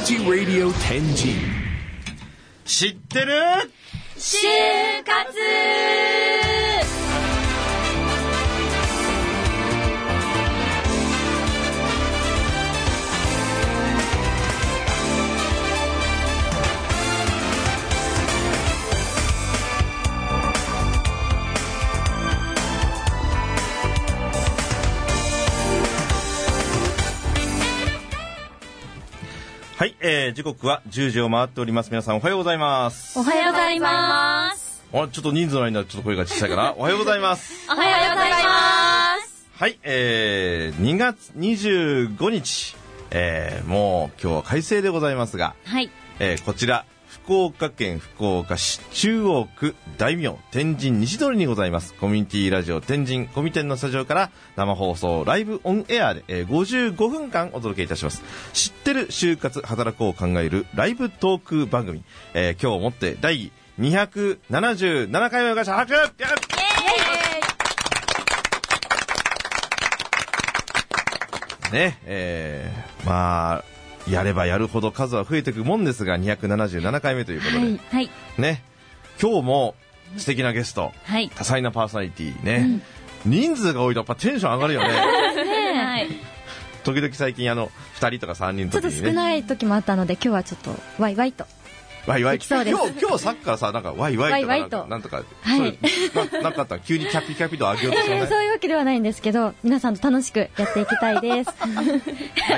Energy Radio Tenjin。 知ってる？ 就活。 はい、時刻は10時を回っております。皆さんおはようございます。 おはようございます。 ちょっと人数の間にちょっと声が小さいかな。おはようございます。 おはようございます。 はい、2月25日、もう今日は快晴でございますが、 はい、 こちら福岡県福岡市中央区大名天神西通りにございますコミュニティラジオ天神コミテンのスタジオから生放送ライブオンエアで、55分間お届けいたします。知ってる就活働こう考えるライブトーク番組、今日をもって第277回目を迎えました。拍手。ね、まあやればやるほど数は増えていくもんですが、277回目ということで、 はいはい、 ね、今日も素敵なゲスト、 はい、 多彩なパーソナリティね、人数が多いとやっぱテンション上がるよね。 はい、 時々最近2人とか3人の時にね、 ちょっと少ない時もあったので、今日はちょっとワイワイとワイワイ。 今日さっきからさ、なんかワイワイとかなんとか、はい、なんかあったら急にキャピキャピと上げようとしてない。 そういうわけではないんですけど、皆さんと楽しくやっていきたいです。 はい、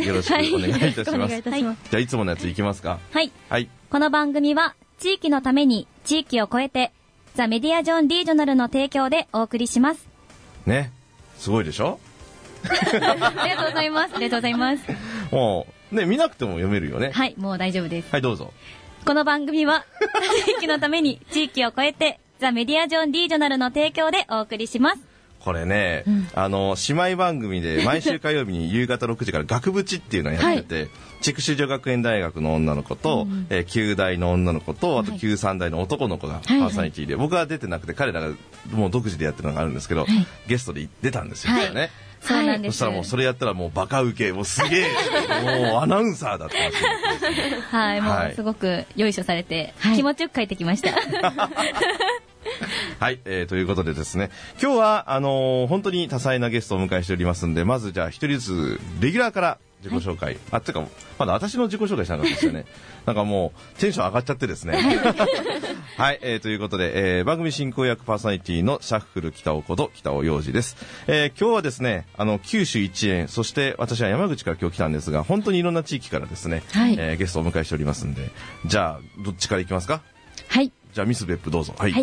よろしくお願いいたします。 はい、 じゃあいつものやついきますか。 はい、 はい、 この番組は地域のために地域を超えてザ・メディアジョン・リージョナルの提供でお送りしますね。すごいでしょ。 ありがとうございます。ありがとうございます。 もうね、見なくても読めるよね。 はい、もう大丈夫です。 はい、どうぞ。 この番組は地域のために地域を超えてザ・メディアジョン・リージョナルの提供でお送りします。 これね、姉妹番組で毎週火曜日に夕方6時から学部地っていうのをやってて、はい、筑紫女学園大学の女の子と、旧大の女の子と、あと旧三大の男の子がパーソナリティで、僕は出てなくて彼らがもう独自でやってるのがあるんですけど、ゲストで出たんですよね。 そうなんです。 そしたらもうそれやったらもうバカウケ、もうすげえ、もうアナウンサーだったらしい。 はい、もうすごくよいしょされて、気持ちよく帰ってきました。 はい、ということでですね、今日は本当に多彩なゲストをお迎えしておりますんで、まずじゃあ一人ずつレギュラーから自己紹介、ってかまだ私の自己紹介しなかったですよね。なんかもうテンション上がっちゃってですね。はい、ということで、番組進行役パーソナリティのシャッフル北尾こと北尾洋二です。今日はですね、九州一円、そして私は山口から今日来たんですが、本当にいろんな地域からですね、ゲストをお迎えしておりますんで、じゃあどっちからいきますか。 はい、 じゃあミス別府どうぞ。はい、 はい、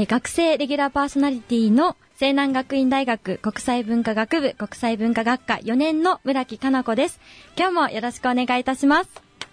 学生レギュラーパーソナリティの西南学院大学国際文化学部国際文化学科4年の村木かな子です。今日もよろしくお願いいたします。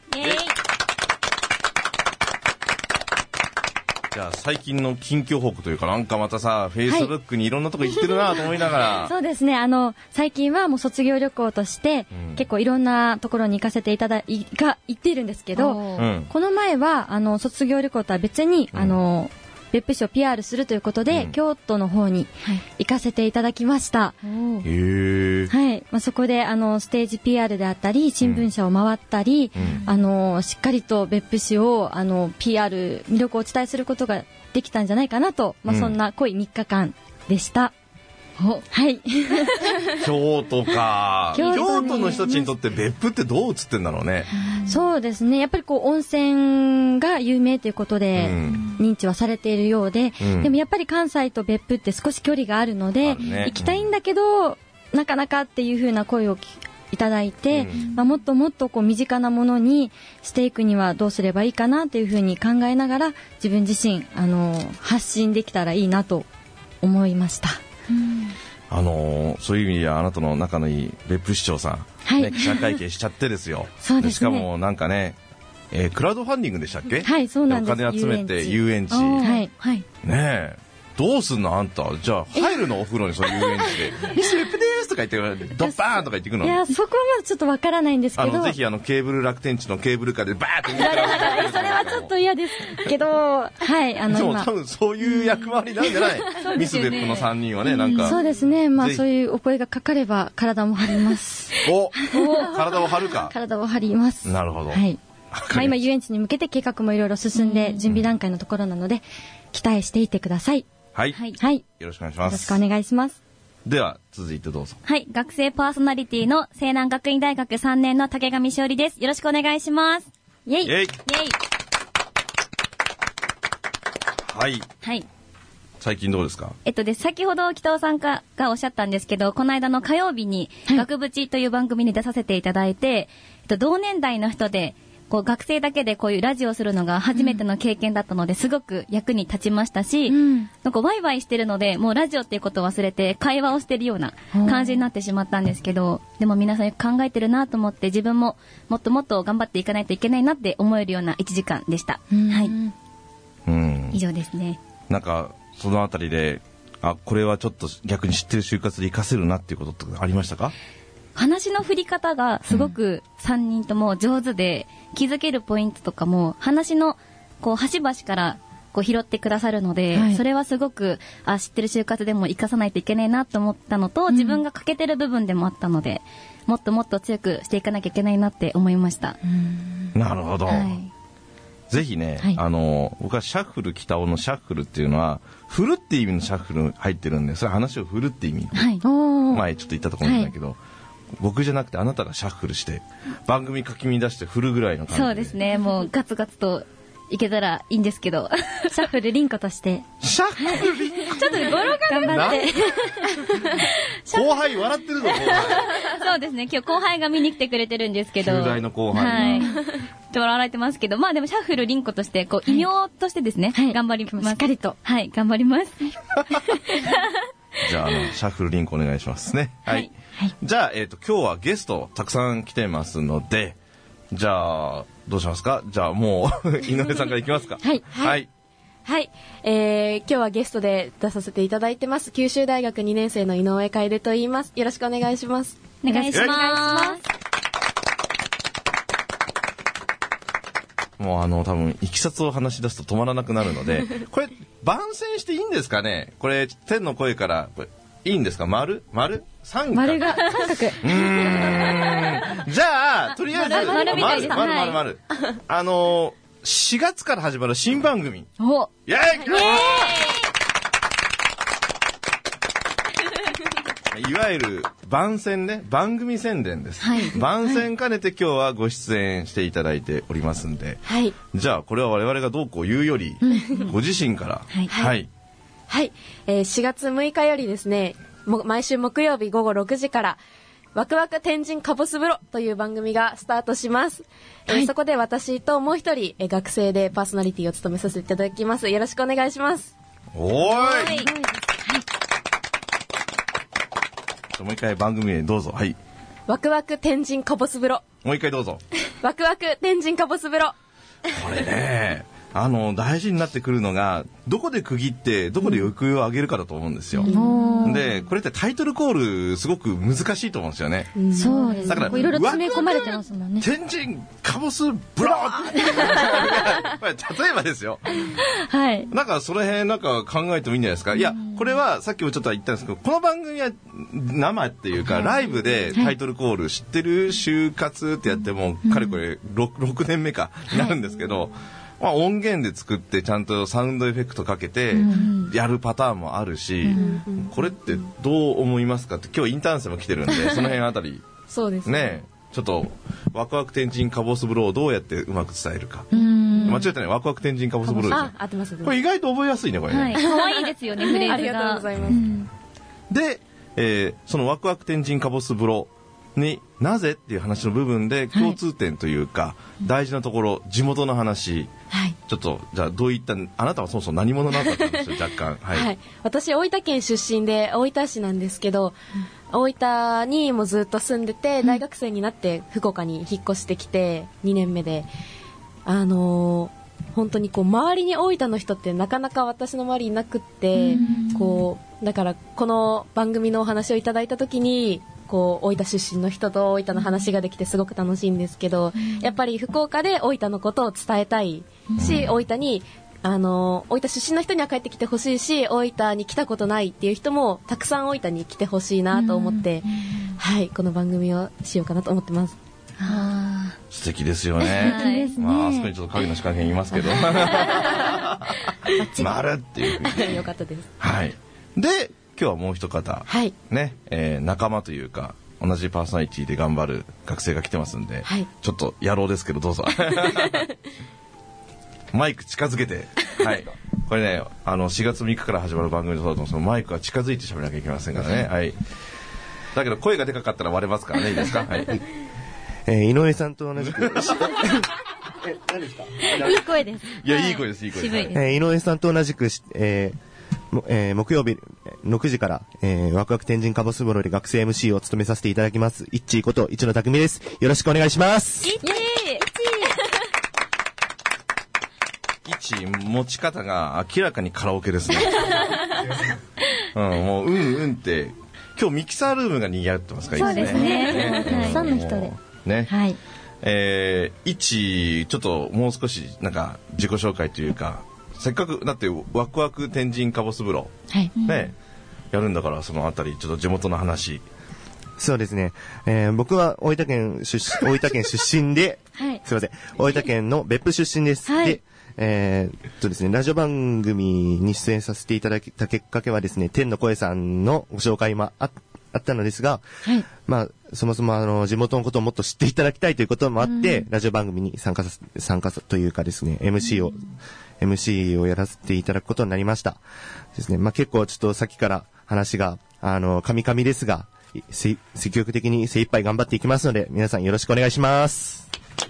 じゃあ最近の近況報告というか、なんかまたさ、フェイスブックにいろんなとこ行ってるなと思いながら、 そうですね、最近はもう卒業旅行として、結構いろんなところに行かせて行っているんですけど、この前は卒業旅行とは別に、別府市を PR するということで、京都の方に行かせていただきました。はい、そこでステージ PR であったり新聞社を回ったり、しっかりと別府市をPR 魅力をお伝えすることができたんじゃないかなと、そんな濃い3日間でした。はい。 京都か。京都の人たちにとって別府ってどう映ってんだろうね。 そうですね。やっぱり温泉が有名ということで認知はされているようで、でもやっぱり関西と別府って少し距離があるので、行きたいんだけどなかなかっていう風な声をいただいて、もっともっと身近なものにしていくにはどうすればいいかなという風に考えながら、自分自身発信できたらいいなと思いました。 そういう意味ではあなたの仲のいい別府市長さん、記者会見しちゃってですよ。 そうですね。 しかもなんかね、クラウドファンディングでしたっけ。 はい、そうなんです。 お金集めて遊園地、 はいはい、 ねえ、どうすんのあんた。じゃあ入るのお風呂にそういう遊園地でミス別府ですとかか言ってドッバーンとか言っていくの？ いや、そこはまだちょっとわからないんですけど、 ぜひケーブル楽天地のケーブルカーでバーってそれはちょっと嫌ですけど、はい、 でも多分そういう役割なんじゃない？ミスベップの3人はね、なんか。 そうですね、まあそういうお声がかかれば体も張ります。 体を張るか。 体を張ります。 なるほど。 はい。まあ今遊園地に向けて計画もいろいろ進んで準備段階のところなので、期待していてください。 はい。 はい。 よろしくお願いします。 よろしくお願いします。 では続いてどうぞ。 はい、学生パーソナリティの西南学院大学3年の竹上しおりです。よろしくお願いします。イェイ。イェイ。イェイ。 はい。 はい。 最近どうですか？ 先ほど北尾さんがおっしゃったんですけど、この間の火曜日に学部地という番組に出させていただいて、同年代の人でこう学生だけでこういうラジオをするのが初めての経験だったので、すごく役に立ちましたし、なんかワイワイしてるので、もうラジオっていうことを忘れて会話をしてるような感じになってしまったんですけど、でも皆さんよく考えてるなと思って、自分ももっともっと頑張っていかないといけないなって思えるような1時間でした。はい。以上ですね。 なんかそのあたりで、これはちょっと逆に知ってる就活で活かせるなっていうことってありましたか？ 話の振り方がすごく3人とも上手で、気づけるポイントとかも話のこう端々からこう拾ってくださるので、それはすごく知ってる就活でも活かさないといけないなと思ったのと、自分が欠けてる部分でもあったので、もっともっと強くしていかなきゃいけないなって思いました。 なるほど。ぜひね、僕はシャッフル北尾のシャッフルっていうのは振るっていう意味のシャッフル入ってるんで、それは話を振るって意味、前ちょっと言ったところなんだけど、僕じゃなくてあなたがシャッフルして番組かき乱して振るぐらいの感じで。 そうですね、もうガツガツといけたらいいんですけどシャッフルリンコとしてシャッフルリンコちょっと語呂が頑張って後輩笑ってるぞ後輩そうですね、今日後輩が見に来てくれてるんですけど、 10代の後輩が、 ちょっと笑われてますけど、まあでもシャッフルリンコとしてこう異名としてですね、頑張ります。 しっかりと頑張りますじゃあシャッフルリンクお願いしますね。はい。じゃあ今日はゲストたくさん来てますので、じゃあどうしますか？じゃあもう井上さんからいきますか。 はい。今日はゲストで出させていただいてます。九州大学2年生の井上楓と言います。よろしくお願いします。 お願いします。 もう多分いきさつを話し出すと止まらなくなるのでこれ番宣していいんですかね？これ天の声からこれいいんですか？丸三角丸が三角じゃあとりあえず丸みたいです。 丸4月から始まる新番組、イエーイいわゆる番宣ね、番組宣伝です、番宣兼ねて今日はご出演していただいておりますんで、じゃあこれは我々がどうこう言うよりご自身から 4月6日よりですね、毎週木曜日午後6時からワクワク天神かぼす風呂という番組がスタートします、そこで私ともう一人学生でパーソナリティを務めさせていただきます。よろしくお願いします。 おーい、もう一回番組名どうぞ。 ワクワク天神かぼす風呂、 もう一回どうぞ。 ワクワク天神かぼす風呂。 これね大事になってくるのがどこで区切ってどこで抑揚を上げるかだと思うんですよ、でこれってタイトルコールすごく難しいと思うんですよね、 そうですね、 だからいろいろ詰め込まれてますもんね。 天神かぼすブロー例えばですよ、なんかその辺なんか考えてもいいんじゃないですか。いやこれはさっきもちょっと言ったんですけど、この番組は生っていうかライブでタイトルコール知ってる就活ってやってもかれこれ 6年目かになるんですけど、音源で作ってちゃんとサウンドエフェクトかけてやるパターンもあるし、これってどう思いますかって今日インターン生も来てるんでその辺あたりそうですね、ちょっとワクワク天神かぼす風呂をどうやってうまく伝えるか。間違えてない、ワクワク天神かぼす風呂ですよ。 合ってます。 これ意外と覚えやすいねこれね。 可愛いですよねフレーズが。 ありがとうございます。 で、そのワクワク天神かぼす風呂になぜっていう話の部分で共通点というか、大事なところ地元の話、ちょっとじゃあどういったあなたはそもそも何者なのかって話を若干私大分県出身で大分市なんですけど、大分にもずっと住んでて、大学生になって福岡に引っ越してきて2年目で、本当にこう周りに大分の人ってなかなか私の周りいなくって、 だからこの番組のお話をいただいた時に大分出身の人と大分の話ができてすごく楽しいんですけど、やっぱり福岡で大分のことを伝えたいし、大分に大分出身の人には帰ってきてほしいし、大分に来たことないっていう人もたくさん大分に来てほしいなと思って、はい、この番組をしようかなと思ってます。 素敵ですよね。あそこにちょっと影の仕掛けにいますけど丸っていうふうによかったです。 はい。で今日はもう一方、 はい、 ね、仲間というか同じパーソナリティで頑張る学生が来てますんで、 はい、 ちょっと野郎ですけどどうぞマイク近づけて、はい、これね4月6日から始まる番組でそうだと思うんですけど、マイクは近づいて喋らなきゃいけませんからね、はい、だけど声がでかかったら割れますからね。いいですか、はい井上さんと同じく何ですかいい声です。 いや、いい声です、いい声です。 井上さんと同じく木曜日6時から、ワクワク天神カボスボロで学生 MC を務めさせていただきますいっちーこと市野匠です。よろしくお願いします。 いち持ち方が明らかにカラオケですねもううんって今日ミキサールームが賑わってますから。 そうですね、たくさんの人でね、 はい、 いちちょっともう少しなんか自己紹介というか、せっかくだってワクワク天神カボス風呂、 はい、 ね、やるんだからそのあたりちょっと地元の話。 そうですね、僕は大分県出身で、はい、すいません、大分県の別府出身です、はい、でですね、ラジオ番組に出演させていただいたきっかけはですね、天の声さんのご紹介もあったのですが、はい、まあそもそも地元のことをもっと知っていただきたいということもあって、ラジオ番組に参加というかですね、MC をやらせていただくことになりましたですね。まあ結構ちょっとさっきから話がカミカミですが、積極的に精一杯頑張っていきますので、皆さんよろしくお願いします。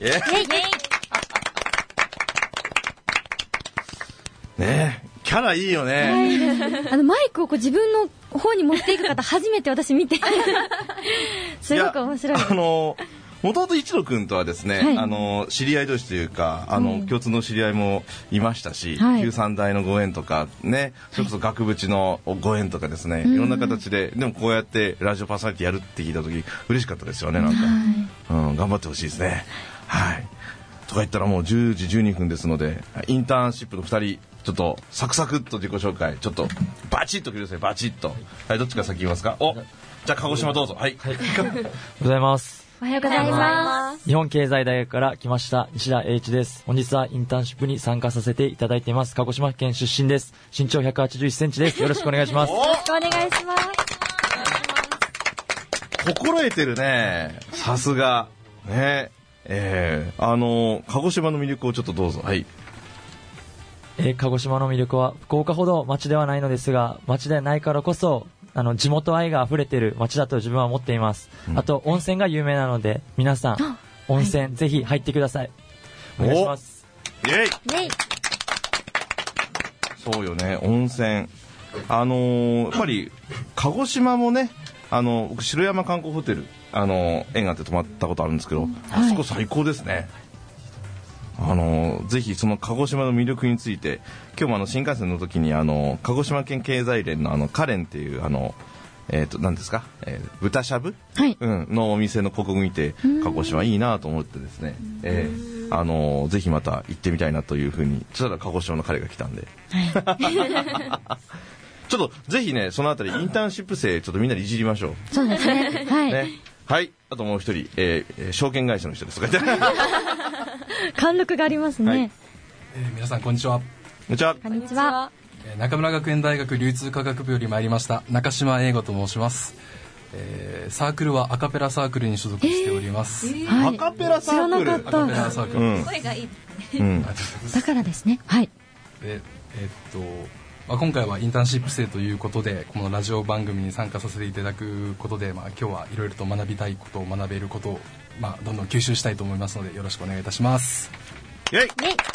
ねえ、キャラいいよね。 はい、マイクを自分の方に持っていく方初めて私見てすごく面白いです。 もともと一野くんとはですね、はい、知り合い同士というか共通の知り合いもいましたし、はい、旧三大のご縁とかね、それこそ額縁のご縁とかですね、はい、いろんな形で、でもこうやってラジオパーソナリティやるって聞いた時嬉しかったですよね。なんか、はい、頑張ってほしいですね。はい。とか言ったらもう10時12分ですので、インターンシップの2人ちょっとサクサクっと自己紹介ちょっとバチッとください。バチッと、はい、どっちから先言いますか。じゃあ鹿児島どうぞ。はい、 はい、おはようございます。 おはようございます。 日本経済大学から来ました西田英一です。本日はインターンシップに参加させていただいています。鹿児島県出身です。身長181センチです。よろしくお願いします。 よろしくお願いします。 心得てるね、さすがね。鹿児島の魅力をちょっとどうぞ。はい。 鹿児島の魅力は福岡ほど街ではないのですが、街でないからこそ地元愛が溢れている街だと自分は思っています、あと温泉が有名なので皆さん温泉、はい、ぜひ入ってください。お願いします。 イエイ。そうよね、温泉。やっぱり鹿児島もね、僕城山観光ホテル縁があって泊まったことあるんですけど、あそこ最高ですね。ぜひその鹿児島の魅力について、今日も新幹線の時に鹿児島県経済連のカレンっていう何ですか、豚しゃぶ、はい、のお店の広告見て鹿児島いいなと思ってですね、ぜひまた行ってみたいなというふうに。そしたら鹿児島の彼が来たんで、はい、ちょっとぜひね、そのあたりインターンシップ生ちょっとみんなでいじりましょう。 そうですね。はい。 ね、はい。あともう一人、証券会社の人です。 貫禄がありますね。はい、 皆さんこんにちは。 こんにちは。 こんにちは。 中村学園大学流通科学部より参りました中島英吾と申します。サークルはアカペラサークルに所属しております。 アカペラサークル。 アカペラサークル。 声がいい。 だからですね。はい。 今回はインターンシップ生ということでこのラジオ番組に参加させていただくことで、今日はいろいろと学びたいことを学べることを、どんどん吸収したいと思いますのでよろしくお願いいたします。 イエイ。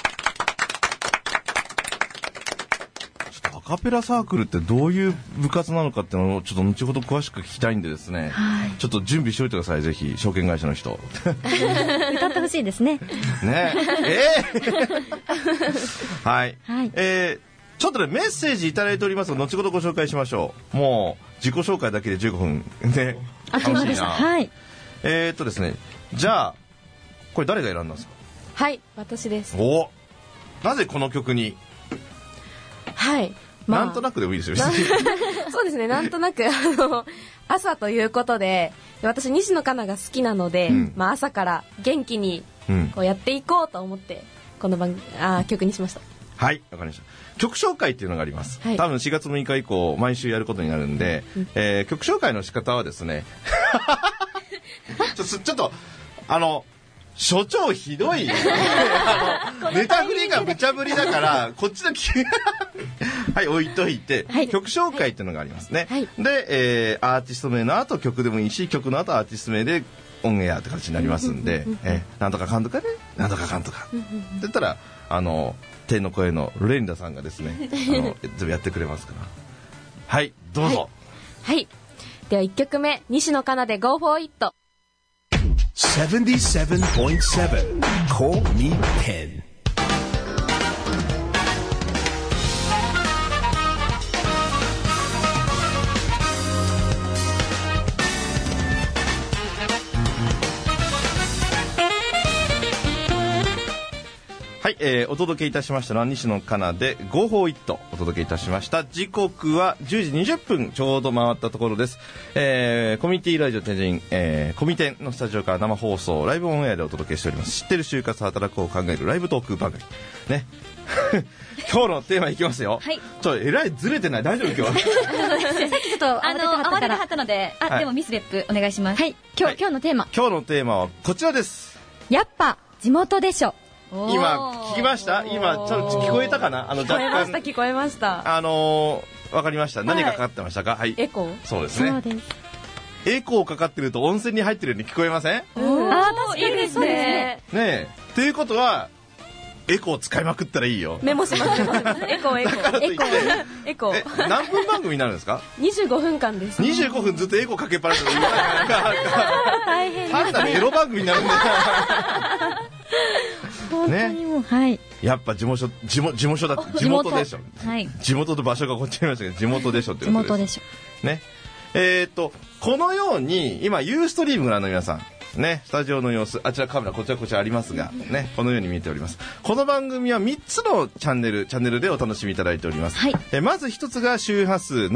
アカペラサークルってどういう部活なのかっていうのをちょっと後ほど詳しく聞きたいんでですね、はい、ちょっと準備しておいてください。ぜひ証券会社の人歌ってほしいですね。 ねはい、はい、 ちょっとね、メッセージいただいておりますので、後ほどご紹介しましょう。もう、自己紹介だけで15分。ね。楽しいな。 はい。 ですね、じゃあ、これ誰が選んだんですか？ はい、私です。 お、なぜこの曲に？ はい。 なんとなくでもいいですよ。 そうですね、なんとなく、朝ということで、私、西野カナが好きなので、朝から元気にこうやっていこうと思って、この曲にしました。 はい、わかりました。曲紹介っていうのがあります。はい、多分4月6日以降、毎週やることになるんで、曲紹介の仕方はですね、ちょっと、所長ひどい。ネタ振りが無茶ぶりだから、こっちのはい、置いといて、はい、曲紹介っていうのがありますね。はい、で、アーティスト名の後曲でもいいし、曲の後アーティスト名でオンエアって形になりますんで、なんとかかんとかね、なんとかかんとか。って言ったら、天の声のレンダさんがですね、全部やってくれますから。はい、どうぞ。 はい。では1曲目、西野カナで Go for It。 77.7 Call Me Pen。 はい、お届けいたしましたのは西野カナで Go for It お届けいたしました。時刻は10時20分ちょうど回ったところです。コミュニティラジオ天神、コミテンのスタジオから生放送ライブオンエアでお届けしております。知ってる就活働くを考えるライブトーク番組ね。今日のテーマいきますよ。はい。えらいずれてない？大丈夫今日？さっきちょっと慌ててはったので、でもミスレップお願いします。 はい。今日のテーマ。 今日のテーマはこちらです。 やっぱ地元でしょ。 今聞きました？今ちょっと聞こえたかな？ 聞こえました、聞こえました。 わかりました。何がかかってましたか？はい。 エコー？ そうですね。そうです。エコーかかってると温泉に入ってるように聞こえません？ 確かにいいですね。 ねえ。ということは、エコー使いまくったらいいよ。 メモします。エコー。 何分番組になるんですか ？25分間です。 25分ずっとエコーかけっぱなしで大変ですね。 単なるエロ番組になるんだよ。 本当にもう、はい。 やっぱ地元だって地元でしょ。はい。地元と場所がこっちにありましたけど、地元でしょってことです。 地元でしょ。 ね。このように今ユーストリームご覧の皆さん。ね、スタジオの様子、あちらカメラこちらありますが、ね、このように見えております。この番組は3つのチャンネルでお楽しみいただいております。はい、まず1つが周波数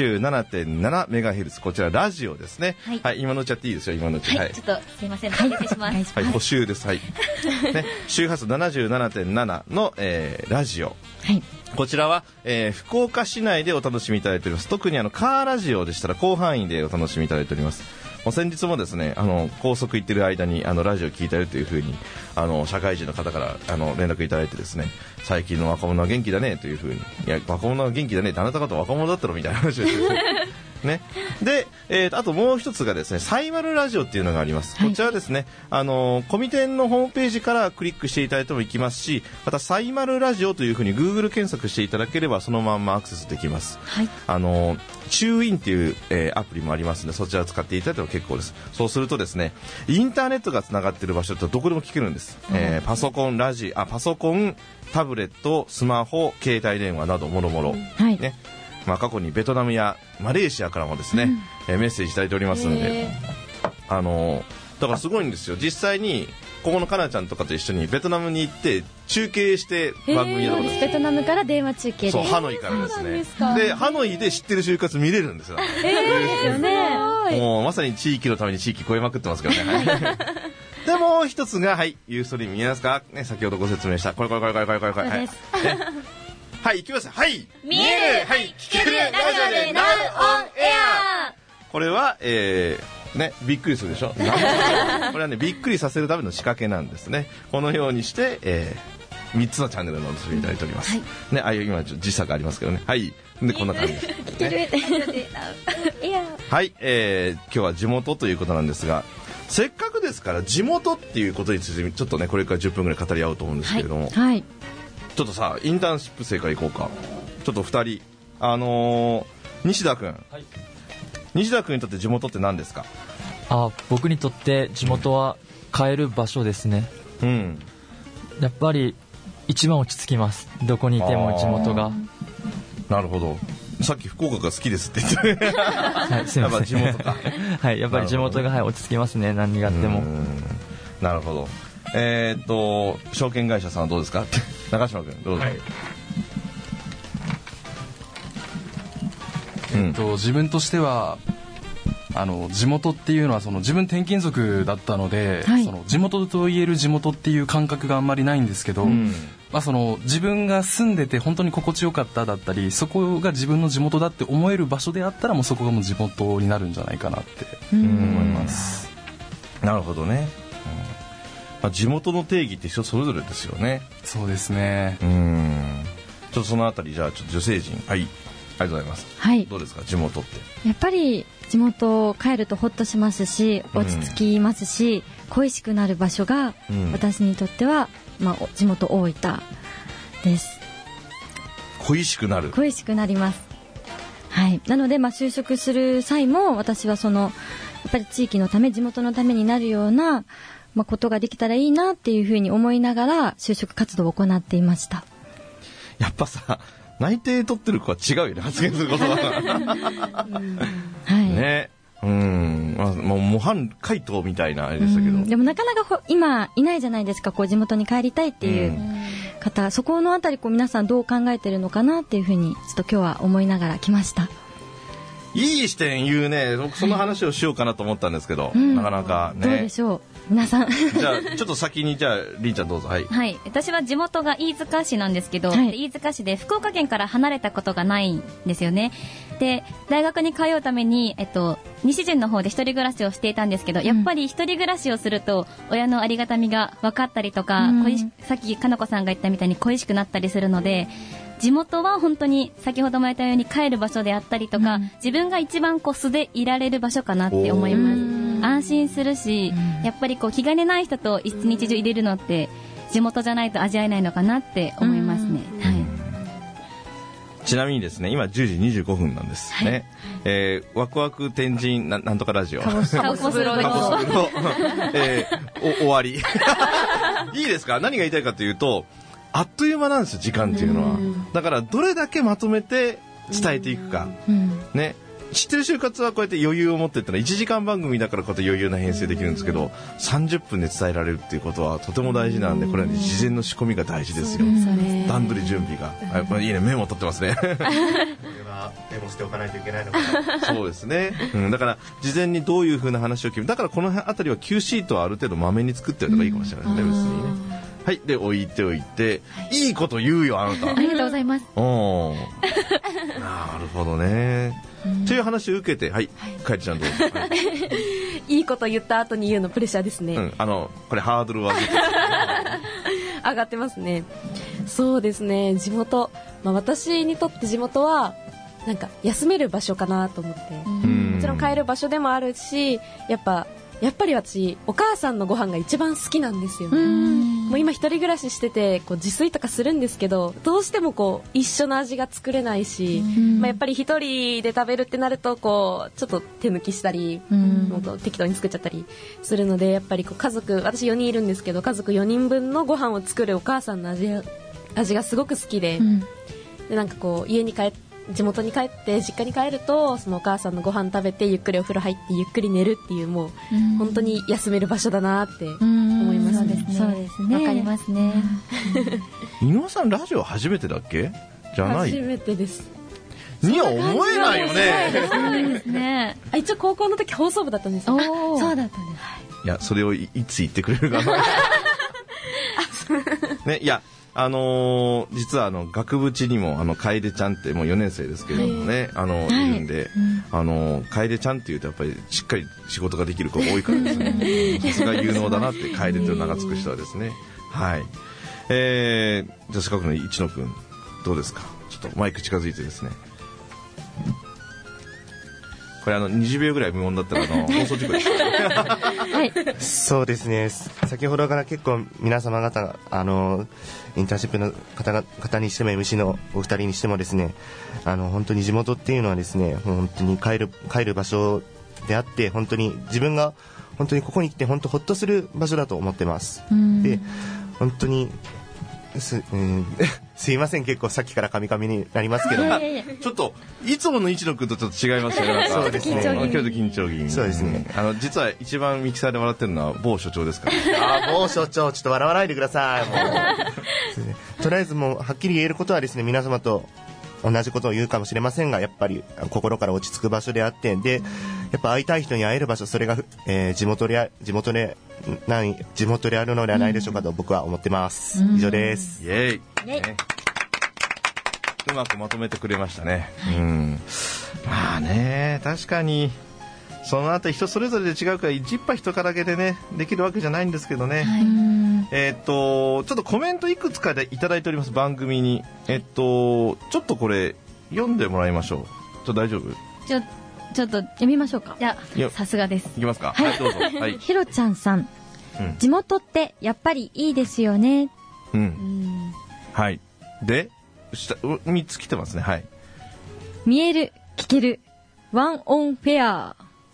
77.7MHz、こちらラジオですね。はい、はい、今のうちやっていいですよ、今のうち。 はい、ちょっとすいません、失礼します。 はい、補修です。はい。ね、周波数 77.7 の、ラジオ。はい。こちらは、福岡市内でお楽しみいただいております。特にカーラジオでしたら広範囲でお楽しみいただいております。もう先日もですね、高速行ってる間にラジオ聞いてるというふうに社会人の方から連絡いただいてですね、最近の若者は元気だねというふうに、いや若者は元気だねってあなた方若者だったろみたいな話をしてね。で、あともう一つがですね、サイマルラジオっていうのがあります。はい、こちらはですね、コミテンのホームページからクリックしていただいてもいきますし、またサイマルラジオというふうに Google 検索していただければそのまんまアクセスできます。はい。チューインっていう、アプリもありますので、そちらを使っていただいても結構です。そうするとですね、インターネットがつながっている場所だとどこでも聞けるんです。パソコン、タブレット、スマホ、携帯電話などもろもろ。はい。ね。まあ、過去にベトナムやマレーシアからもですね、メッセージいただいておりますので、だからすごいんですよ。実際にここのかなちゃんとかと一緒にベトナムに行って中継して番組やるんです。 ベトナムから電話中継で。 そう、ハノイからですね。でハノイで知ってる就活見れるんですよ。 ですよね。 もうまさに地域のために地域超えまくってますけどね。でもう一つが、はい、ユーストリーム見えますか、ね、先ほどご説明したこれ、はい、はい、行きます。はい、 見える、はい、聞ける、ラジオで Now on Air。 これは、ね、びっくりするでしょ。これはね、びっくりさせるための仕掛けなんですね。このようにして、3つのチャンネルのお楽しみいただいております。はい、ね、今時差がありますけどね。はい、でこんな感じです。聞ける、ね、はい、今日は地元ということなんですが。せっかくですから地元っていうことについてちょっとねこれから10分ぐらい語り合おうと思うんですけれども、はいはい、ちょっとさインターンシップ生からいこうか。ちょっと2人西田君、はい、西田君にとって地元って何ですか？ 僕にとって地元は帰る場所ですね。うん、やっぱり一番落ち着きます。どこにいても地元がなるほど。さっき福岡が好きですって言って、 はい、すいません。 やっぱ地元か。 はい、やっぱり地元が、はい、落ち着きますね、何があっても。 なるほど。証券会社さんはどうですか中島君どうぞ。はい、 自分としては地元っていうのは自分転勤族だったので、はい、地元と言える地元っていう感覚があんまりないんですけど、自分が住んでて本当に心地よかっただったり、そこが自分の地元だって思える場所であったら、もうそこがもう地元になるんじゃないかなって思います。 なるほどね。地元の定義って人それぞれですよね。 そうですね。 ちょっとそのあたりじゃあちょっと女性陣、はい、ありがとうございます。 はい。 どうですか地元って。 やっぱり地元帰るとホッとしますし、落ち着きますし、恋しくなる場所が、私にとっては、地元大分です。 恋しくなる。 恋しくなります。はい。なので就職する際も私はやっぱり地域のため、地元のためになるようなことができたらいいなっていうふうに思いながら就職活動を行っていました。 やっぱさ、内定取ってる子は違うよね、発言することは。 はい。 ね。模範解答みたいなあれでしたけど。 でもなかなか今いないじゃないですか、地元に帰りたいっていう方、そこのあたり皆さんどう考えてるのかなっていうふうにちょっと今日は思いながら来ました。 いい視点言うね。僕その話をしようかなと思ったんですけど、なかなかね。 どうでしょう皆さん。 じゃあちょっと先にりんちゃんどうぞ。はい。 はい。私は地元が飯塚市なんですけど、飯塚市で福岡県から離れたことがないんですよね。で、大学に通うために西陣の方で一人暮らしをしていたんですけど、やっぱり一人暮らしをすると親のありがたみが分かったりとか、さっきかなこさんが言ったみたいに恋しくなったりするので。地元は本当に先ほども言ったように帰る場所であったりとか、自分が一番素でいられる場所かなって思います。安心するし、やっぱり気兼ねない人と一日中入れるのって地元じゃないと味わえないのかなって思いますね。はい。 ちなみにですね、今10時25分なんですね。ワクワク天神なんとかラジオ。カボス風呂終わり。いいですか？何が言いたいかというと、あっという間なんですよ、時間っていうのは。だからどれだけまとめて伝えていくか、ね。知ってる就活はこうやって余裕を持ってってのは1時間番組だからこうやって余裕な編成できるんですけど、30分で伝えられるっていうことはとても大事なんで、これは、事前の仕込みが大事ですよ。段取り準備が。いいね、メモ取ってますね。これはメモしておかないといけないのかな。 そうですね。だから事前にどういう風な話を決め、だからこの辺りは Q シートはある程度まめに作っておいた方がいいかもしれないですね、別にね。はい、で置いておいて、いいこと言うよ、あなた。 ありがとうございます。 なるほどね。という話を受けて、はい、かえりちゃんどうぞ。 いいこと言った後に言うのプレッシャーですね。 これハードルは上がってますね。そうですね、地元、私にとって地元はなんか休める場所かなと思って、もちろん帰る場所でもあるし、やっぱり私お母さんのご飯が一番好きなんですよね。もう今一人暮らししてて自炊とかするんですけど、どうしても一緒の味が作れないし、やっぱり一人で食べるってなるとちょっと手抜きしたり、適当に作っちゃったりするので、やっぱり家族、私4人いるんですけど、家族4人分のご飯を作るお母さんの味がすごく好きで、でなんか家に地元に帰って実家に帰ると、そのお母さんのご飯食べてゆっくりお風呂入ってゆっくり寝るっていう、もう本当に休める場所だなって思いますね。 そうですね。わかりますね。 井上さんラジオ初めてだっけ？じゃない？ 初めてです。 には思えないよね。 そうですね。 一応高校の時放送部だったんですよ。 そうだったんです。 いや、それをいつ言ってくれるかな。ね、いや。実は学部地にも楓ちゃんってもう4年生ですけどもね、いるんで、楓ちゃんっていうとやっぱりしっかり仕事ができる子が多いからですね。さすが有能だなって楓と名が付く人はですね。はい。じゃあせっかくの一野くんどうですか？ちょっとマイク近づいてですね。これ20秒ぐらい無音だったら放送事故です。 はい。そうですね。先ほどから結構皆様方がインターンシップの方にしても MC のお二人にしてもですね、本当に地元っていうのはですね、本当に帰る場所であって、本当に自分が本当にここに来て本当ホッとする場所だと思ってます。で、本当にすいません、結構さっきからカミカミになりますけど。 ちょっと、いつもの一野くんとちょっと違いますよね。 そうですね。 今日の緊張気味。 そうですね。 実は一番ミキサーで笑ってるのは某所長ですから。 某所長、ちょっと笑わないでください、もう。とりあえずもう、はっきり言えることはですね、皆様と同じことを言うかもしれませんが、やっぱり心から落ち着く場所であって、で、やっぱ会いたい人に会える場所、それが、地元であるのではないでしょうかと僕は思ってます。以上です。 イェイ。うまくまとめてくれましたね。まあね、確かにそのあたり人それぞれで違うから一派人からげでねできるわけじゃないんですけどね。ちょっとコメントいくつかでいただいております、番組に。ちょっとこれ読んでもらいましょう。ちょっと大丈夫？ ちょっと読みましょうか。 いや、さすがです。 いきますか。はい、どうぞ。はい。 ひろちゃんさん、地元ってやっぱりいいですよね。 はい。で、3つ来てますね。はい。 見える、聞ける、ワンオンフェア。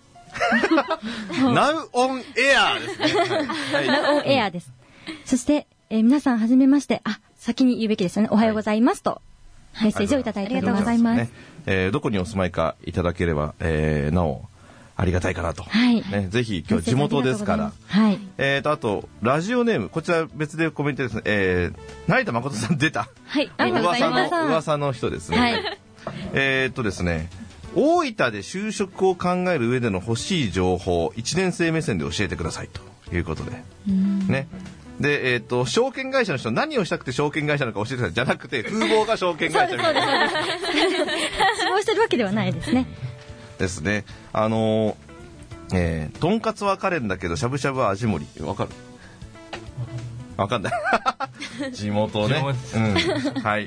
ナウオンエアですね。 ナウオンエアです。そして、皆さんはじめまして、先に言うべきですよね。おはようございますと。メッセージをいただいてありがとうございます。 どこにお住まいかいただければ、なおありがたいかなと。ぜひ今日地元ですから。あとラジオネーム、こちら別でコメントですね。成田誠さん出た。噂の人ですね。ですね。大分で就職を考える上での欲しい情報、1年生目線で教えてくださいということで。ね。で、証券会社の人、何をしたくて証券会社なのか教えてください。じゃなくて、風貌が証券会社みたいな。 希望してるわけではないですね。 ですね。とんかつはカレンだけど、しゃぶしゃぶは味盛り。わかる？わかんない。地元ね。はい。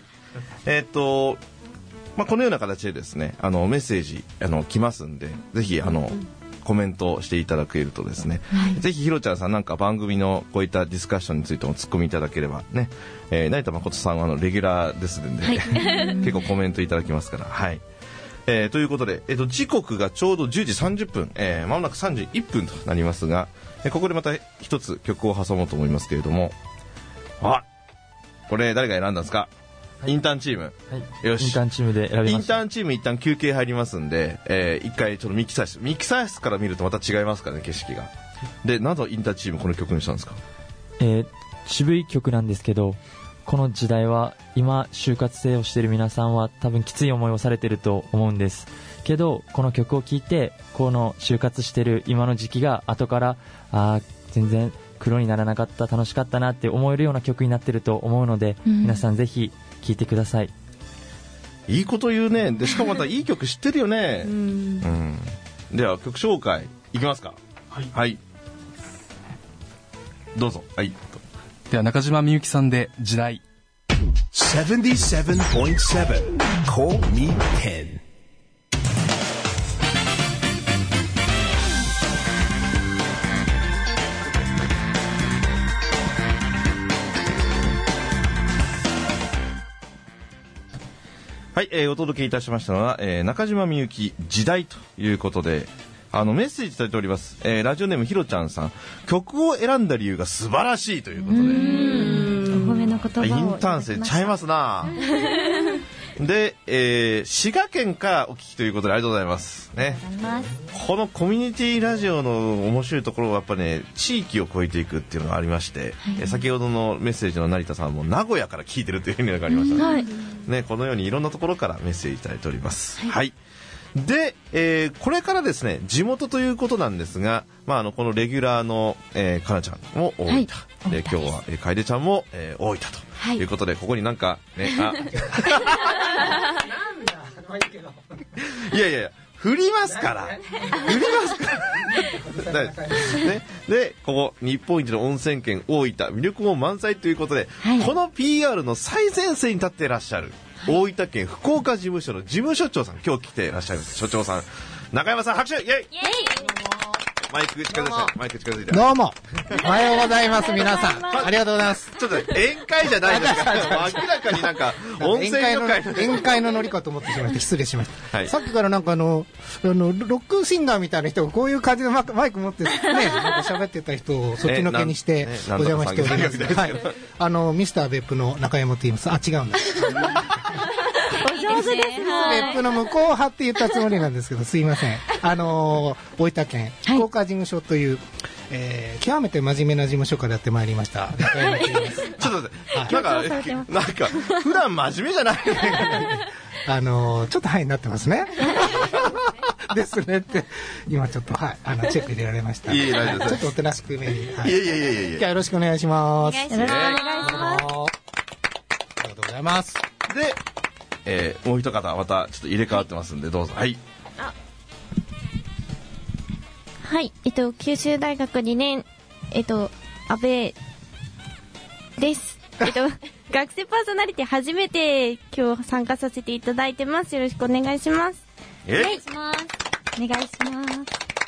このような形でですね、メッセージ、来ますんで、ぜひ、コメントしていただけるとですね、ぜひひろちゃんさんなんか番組のこういったディスカッションについてもツッコミいただければね、成田誠さんはレギュラーですので、結構コメントいただきますから。はい。ということで、時刻がちょうど10時30分、まもなく31分となりますが、ここでまた一つ曲を挟もうと思いますけれども、これ誰が選んだんですか？インターンチーム。よし。 インターンチームで選びました。 インターンチーム一旦休憩入りますんで、一回ちょっとミキサー室から見るとまた違いますからね、景色が。で、なぜインターンチームこの曲にしたんですか？ 渋い曲なんですけど、この時代は今就活生をしている皆さんは多分きつい思いをされていると思うんですけど、この曲を聴いてこの就活している今の時期が後から全然黒にならなかった、楽しかったなって思えるような曲になっていると思うので、皆さんぜひ聴いてください。 いいこと言うね。でしかもまたいい曲知ってるよね。では曲紹介いきますか。はい、どうぞ。はい。 では中島みゆきさんで時代。 77.7 Call Me Pen。 はい、お届けいたしましたのは、中島みゆき時代ということで、メッセージいただいております。ラジオネームひろちゃんさん、曲を選んだ理由が素晴らしいということで、 お褒めの言葉をインターン生ちゃいますな。で、滋賀県からお聞きということでありがとうございますね。このコミュニティラジオの面白いところはやっぱね、地域を超えていくっていうのがありまして、先ほどのメッセージの成田さんも名古屋から聞いてるというふうに分かりましたね。このようにいろんなところからメッセージいただいております。はい。で、これからですね、地元ということなんですが、このレギュラーの、かなちゃんも大分、で今日は、楓ちゃんも、大分ということで、ここになんかね、いや振りますからね。でここ日本一の温泉県大分、魅力も満載ということで、この PR の最前線に立っていらっしゃる大分県福岡事務所の事務所長さん、今日来ていらっしゃいます。所長さん、中山さん、拍手。イエイ。 マイク近づいて、マイク近づいて。 どうも。おはようございます、皆さん。ありがとうございます。 ちょっと、宴会じゃないですか。明らかになんか、温泉旅会の。 宴会のノリかと思ってしまって、失礼しました。 はい、 さっきからなんかロックシンガーみたいな人がこういう感じのマイク持ってね、なんか喋ってた人をそっちのけにして、お邪魔しております。はい。ミスター別府の中山と言います。あ、違うんだ。 上手ですね。 別府の向こう派って言ったつもりなんですけど、すいません。大分県福岡事務所という、極めて真面目な事務所からやってまいりました。 ちょっと待って、なんか普段真面目じゃない。 ちょっとはいなってますね。ですねって今ちょっとチェック入れられました。 いい大丈夫です。 ちょっとおとなしくめに。 いやいやいやいや。 じゃあよろしくお願いします。 よろしくお願いします。 ありがとうございます。 で、もう一方またちょっと入れ替わってますんでどうぞ。はい。 はい、九州大学2年阿部です。学生パーソナリティ初めて今日参加させていただいてます。よろしくお願いします。 お願いします。 お願いします。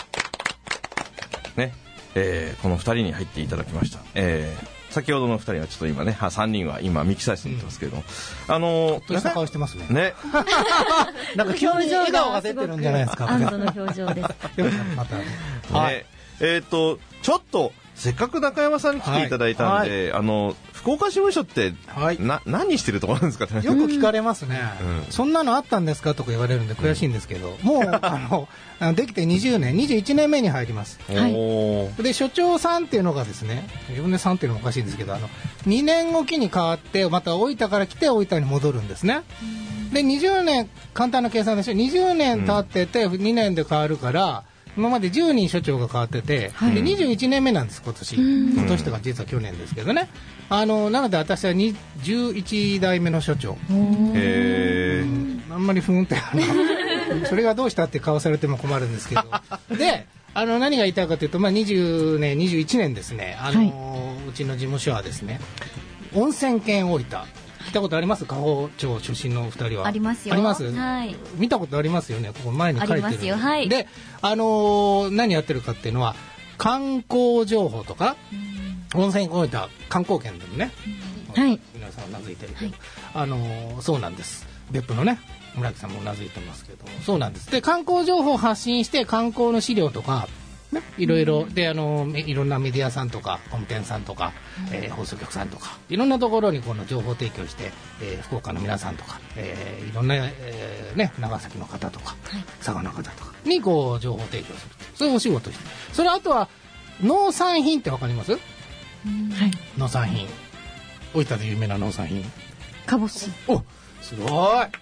ね、この2人に入っていただきました。先ほどの2人はちょっと今ね、3人は今ミキサー室に行ってますけれども、 とした顔してますね。 ね。 なんか急に笑顔が出てるんじゃないですか。 安堵の表情です。 また。 はい。ちょっとせっかく中山さんに来ていただいたんで、福岡事務所って何してるところなんですかね。 よく聞かれますね。そんなのあったんですかとか言われるんで悔しいんですけど、もうできて20年、21年目に入ります。で所長さんっていうのがですね、自分でさんっていうのもおかしいんですけど、2年おきに変わってまた大分から来て大分に戻るんですね。で20年、簡単な計算でしょ、20年経ってて2年で変わるから、今まで10人所長が変わってて、で21年目なんです今年とか実は去年ですけどね。なので私は11代目の所長。あんまりふんってそれがどうしたって顔されても困るんですけどで何が言いたいかというと、20年21年ですね、うちの事務所はですね、温泉県大分聞いたことあります？河北町出身のお二人は。 ありますよ。 あります？ はい。 見たことありますよね。ここ前に書いてる。 ありますよ。はい。 で、何やってるかっていうのは観光情報とか、温泉大分観光県でもね、 はい。 皆さんうなずいてるけど、そうなんです。別府のね、村木さんもうなずいてますけど、そうなんです。で、観光情報を発信して観光の資料とか。いろいろでいろんなメディアさんとかコムテンさんとか、放送局さんとかいろんなところにこの情報提供して、福岡の皆さんとか、いろんな、長崎の方とか、佐賀の方とかにこう情報提供する、そういうお仕事して、それあとは農産品ってわかります？はい。農産品、大分で有名な農産品、 かぼす。 お、すごい。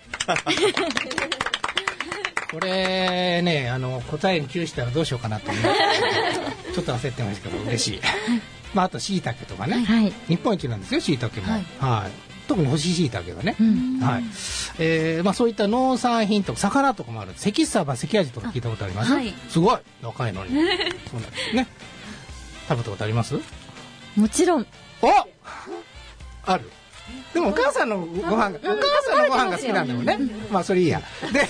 これね、答えに窮したらどうしようかなと思ってちょっと焦ってましたけど嬉しい。あと椎茸とかね、日本一なんですよ、椎茸も。特に干し椎茸がね。そういった農産品とか魚とかもある。関サバ、関アジとか聞いたことあります？すごい若いのに。そうなんですね。食べたことあります？ もちろん。 お、ある。でもお母さんのご飯が好きなんだもんね。それいいや。で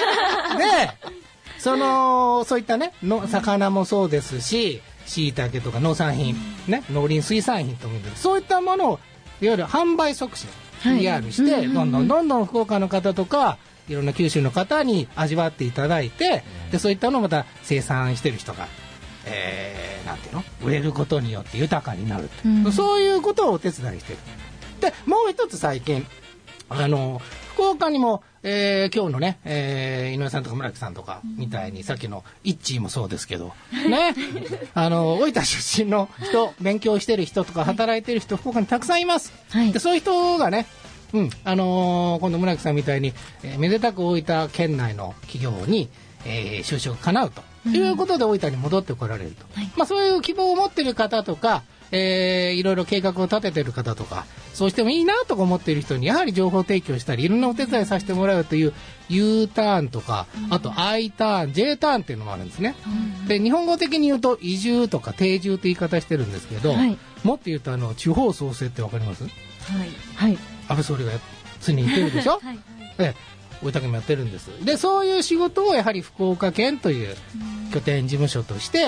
そういったね、魚もそうですし、椎茸とか農産品ね、農林水産品とも言うんです。そういったものをいわゆる販売促進 PR して、どんどん福岡の方とかいろんな九州の方に味わっていただいて、でそういったのをまた生産してる人がなんていうの、売れることによって豊かになる、そういうことをお手伝いしてる。でもう一つ最近福岡にも、今日のね、井上さんとか村木さんとかみたいに、さっきのイッチーもそうですけどね、大分出身の人、勉強してる人とか働いてる人、福岡にたくさんいます。でそういう人がね、今度村木さんみたいに、めでたく大分県内の企業に、就職叶うということで大分に戻ってこられると、そういう希望を持ってる方とか、いろいろ計画を立ててる方とか、そうしてもいいなとか思っている人にやはり情報提供したり、いろんなお手伝いさせてもらうという U ターンとか、あと I ターン、J ターンっていうのもあるんですね。で日本語的に言うと移住とか定住って言い方してるんですけど、もっと言うと地方創生ってわかります？はい。安倍総理が常に言ってるでしょ。大分県もやってるんです。でそういう仕事をやはり福岡県という拠点事務所として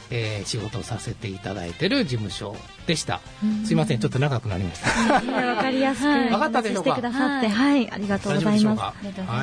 仕事をさせていただいてる事務所でした。すいません、ちょっと長くなりました。 わかりやすく分かったでしょうか。 してくださって、はい、ありがとうございます。 はい、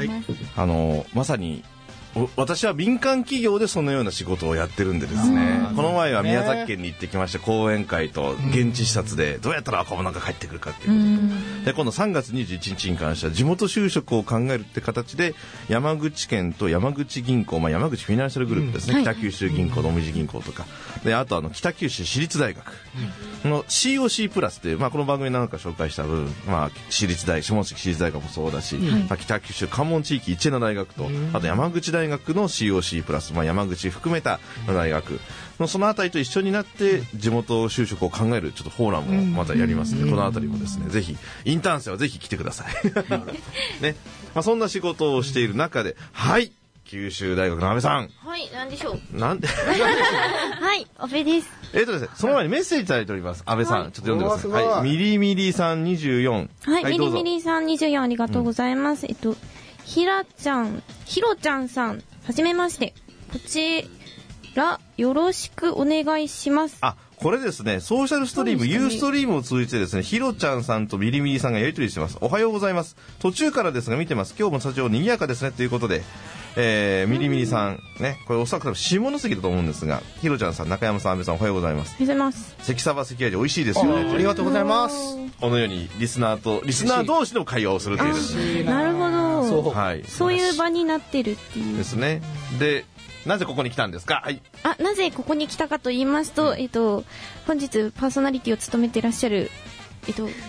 まさに私は民間企業でそのような仕事をやってるんでですね、この前は宮崎県に行ってきまして、講演会と現地視察でどうやったら若者が帰ってくるかっていうことで、今度3月21日に関しては地元就職を考えるって形で、山口県と山口銀行、山口フィナンシャルグループですね、北九州銀行、野道銀行とかで、あと北九州市立大学の COC プラスという、この番組なんか紹介した分、市立大、下関市立大学もそうだし、北九州関門地域一恵の大学と、あと山口大学の COC プラス、山口含めた大学のそのあたりと一緒になって地元就職を考えるちょっとフォーラムをまたやりますので、このあたりもですね、ぜひインターン生はぜひ来てくださいね。そんな仕事をしている中で、はい、九州大学の安倍さん。 はい、なんでしょう。 なんではい、安倍です。 ですね、その前にメッセージいただいております。安倍さん、ちょっと読んでください。はい、ミリミリさん24。 はい、ミリミリさん24、ありがとうございます。ひろちゃんさん、はじめまして。こちら、よろしくお願いします。 これですね、ソーシャルストリーム、ユーストリームを通じてですね、ひろちゃんさんとミリミリさんがやり取りしてます。おはようございます。途中からですが見てます。今日もスタジオ賑やかですね、ということで、ミリミリさん、ね、これおそらく多分下関だと思うんですが、ひろちゃんさん、中山さん、安倍さん、おはようございます。 おはようございます。 関サバ関味美味しいですよね。 ありがとうございます。 このようにリスナー同士の会話をするというですね。 なるほど。 はい。 そういう場になってるっていう。 ですね。で、なぜここに来たんですか。はい。 なぜここに来たかと言いますと、本日パーソナリティを務めていらっしゃる、近い。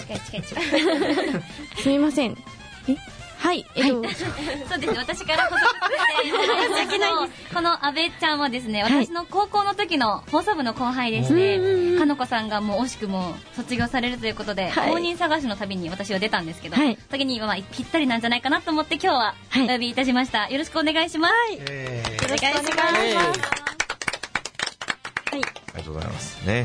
すみません。はい、 そうですね、私から補足してこの安倍ちゃんはですね、私の高校の時の放送部の後輩でして、かのこさんがもう惜しくも卒業されるということで、公認探しの旅に私は出たんですけど、時にぴったりなんじゃないかなと思って今日はお呼びいたしました。よろしくお願いします。よろしくお願いします。はい。 ありがとうございますね。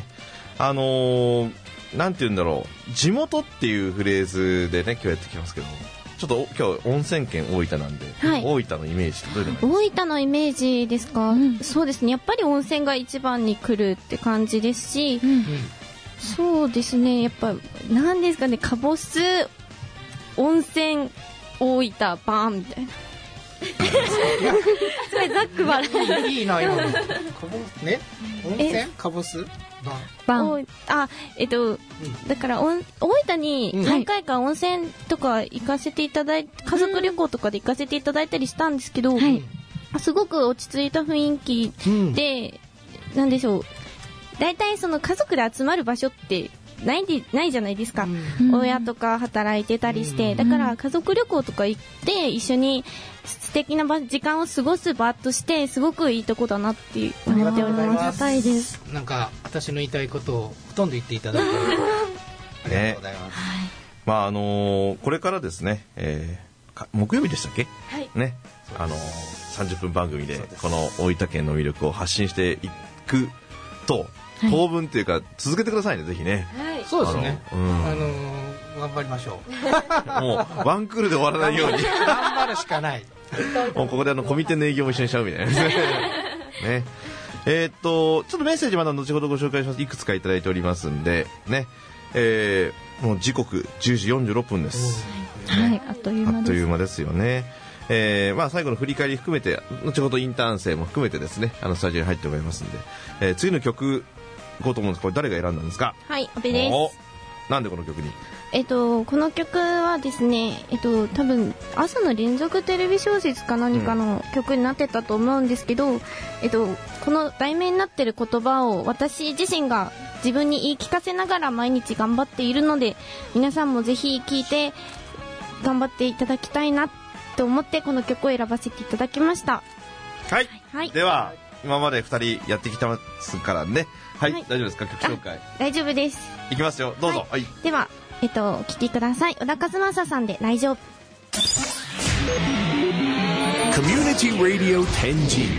なんて言うんだろう、地元っていうフレーズでね、今日やってきますけど、ちょっと今日温泉県大分なんで、大分のイメージってどういうのがありますか？ 大分のイメージですか、そうですね、やっぱり温泉が一番に来るって感じですし、そうですね、やっぱ何ですかね、かぼす温泉大分バーンみたいなすごいざっくばらん。 いいな今の。ね、温泉かぼすバン。だから大分に何回か温泉とか行かせていただいて、家族旅行とかで行かせていただいたりしたんですけど、すごく落ち着いた雰囲気で、なんでしょう、大体その家族で集まる場所ってないじゃないですか、親とか働いてたりして、だから家族旅行とか行って一緒に素敵な時間を過ごす場としてすごくいいとこだなって思っております。 いです。なんか私の言いたいことをほとんど言っていただいてありがとうございます。 これからですね、木曜日でしたっけ？ね、30分番組でこの大分県の魅力を発信していくと、当分っていうか続けてくださいね、ぜひね。 そうですね。頑張りましょう。もうワンクールで終わらないように頑張るしかない。 もうここでコミケの営業も一緒にしちゃうみたいなね。ちょっとメッセージまだ後ほどご紹介します。いくつかいただいておりますんでね。もう時刻10時46分です。 はい、あっという間ですよね。最後の振り返り含めて、後ほどインターン生も含めてですね、スタジオに入っておりますんで、次の曲いこうと思うんです。これ誰が選んだんですか？ はい、阿部です。 なんでこの曲に？ この曲はですね、多分朝の連続テレビ小説か何かの曲になってたと思うんですけど、この題名になってる言葉を私自身が自分に言い聞かせながら毎日頑張っているので、皆さんもぜひ聴いて頑張っていただきたいなと思ってこの曲を選ばせていただきました。 はい、では今まで2人やってきてますからね。はい、大丈夫ですか？曲紹介。 大丈夫です。 いきますよ、どうぞ。はい。 では、お聴きください。小田和正さんで来場。 Community Radio 10G。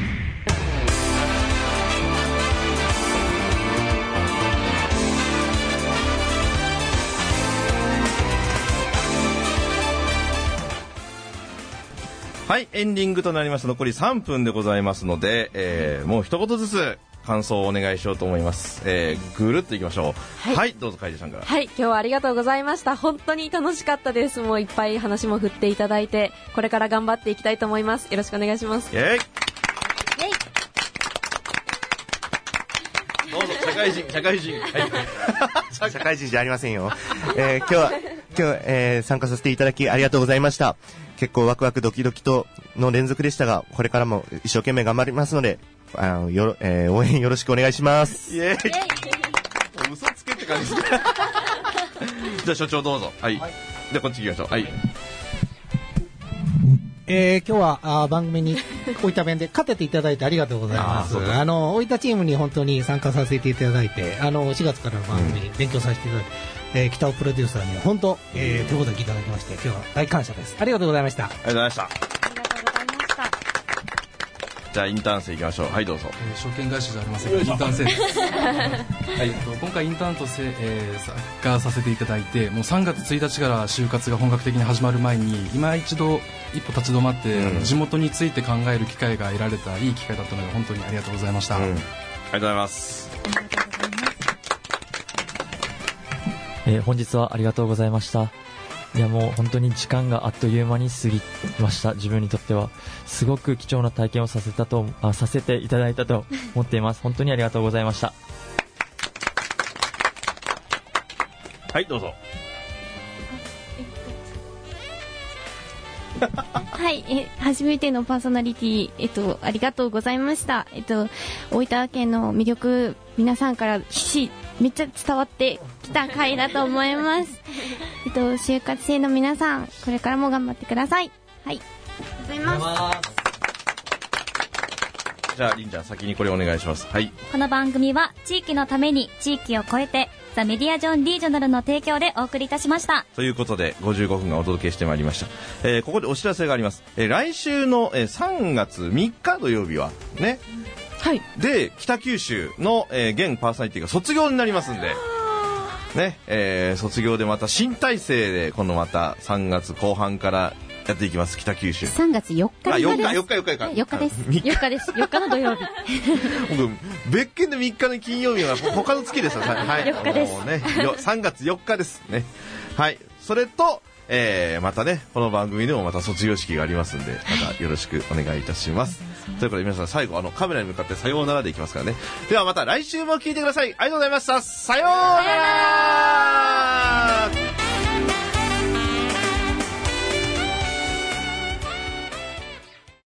はい、エンディングとなりました。残り3分でございますので、もう一言ずつ感想をお願いしようと思います。ぐるっといきましょう。はい、どうぞ楓さんから。 はい、今日はありがとうございました。本当に楽しかったです。もういっぱい話も振っていただいて、これから頑張っていきたいと思います。よろしくお願いします。 イエイ。どうぞ、社会人。はい、 社会人じゃありませんよ。今日、参加させていただきありがとうございました。結構ワクワクドキドキとの連続でしたが、これからも一生懸命頑張りますので、応援よろしくお願いします。 イエーイ。嘘つけって感じですね。じゃあ所長どうぞ。はい。じゃあこっち行きましょう。はい。 今日は番組に大分弁で勝てていただいてありがとうございます。大分チームに本当に参加させていただいて、4月からの番組勉強させていただいて、北尾プロデューサーに本当、手ほどきいただきまして、今日は大感謝です。ありがとうございました。 ありがとうございました。じゃあインターン生いきましょう。はい、どうぞ。 証券会社じゃありませんがインターン生です。はい、今回インターンと参加させていただいて、もう3月1日から就活が本格的に始まる前に今一度一歩立ち止まって、地元について考える機会が得られたいい機会だったので本当にありがとうございました。 ありがとうございます。 本日はありがとうございました。いやもう本当に時間があっという間に過ぎました。自分にとってはすごく貴重な体験をさせていただいたと思っています。本当にありがとうございました。 はい、どうぞ。 はい、初めてのパーソナリティ、ありがとうございました。大分県の魅力、皆さんからめっちゃ伝わってきた回だと思います。就活生の皆さん、これからも頑張ってください。はい、ありがとうございます。 じゃありんちゃん先にこれお願いします。はい。 この番組は地域のために地域を超えてザ・メディアジョン・リージョナルの提供でお送りいたしました。 ということで55分がお届けしてまいりました。ここでお知らせがあります。来週の3月3日土曜日はね、 はい、で北九州の現パーソナリティが卒業になりますんでね、卒業でまた新体制でこのまた3月後半からやっていきます。北九州 3月4日になります。 4日です。 4日です。4日の土曜日。 僕別件で3日の金曜日は他の月ですよ。はい。 4日です。 ね、3月4日ですね。はい。それと、またねこの番組でもまた卒業式がありますんで、またよろしくお願いいたします。ということで皆さん最後カメラに向かってさようならでいきますからね。ではまた来週も聞いてください。ありがとうございました。さようなら。